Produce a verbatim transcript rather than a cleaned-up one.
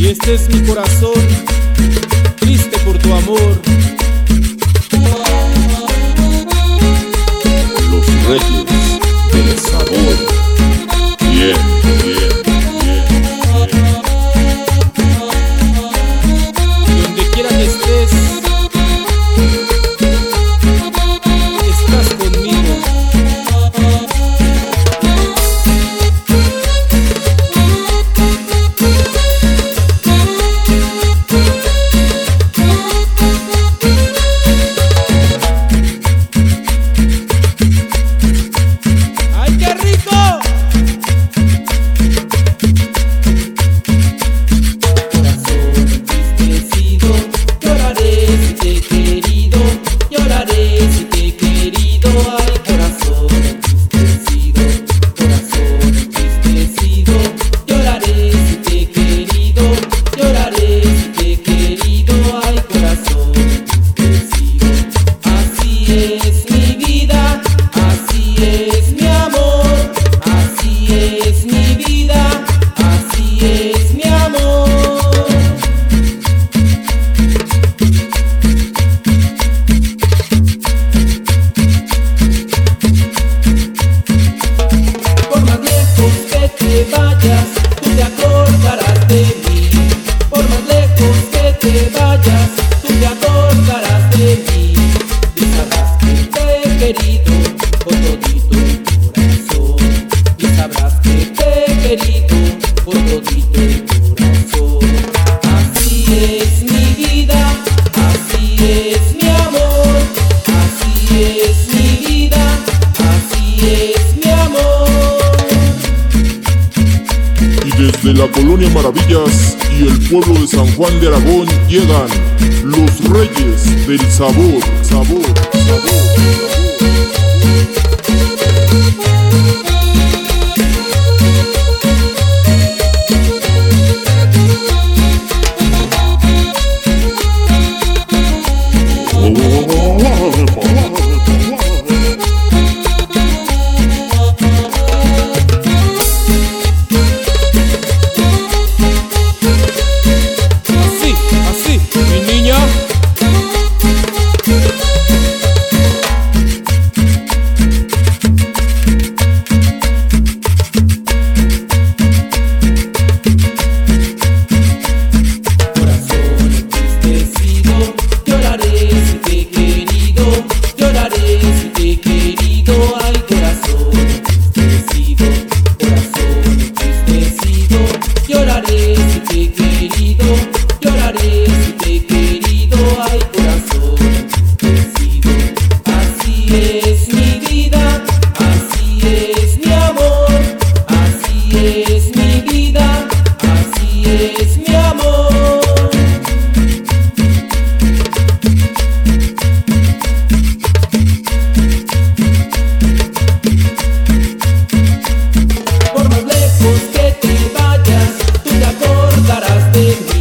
Y este es mi corazón, triste por tu amor. Los Reyes del Sabor. Bien, bien, bien, bien. Donde quiera que estés, estás conmigo. ¡Ay, qué rico! Desde la Colonia Maravillas y el pueblo de San Juan de Aragón llegan los Reyes del Sabor, sabor, sabor, Por más lejos que te vayas, tú te acordarás de mí.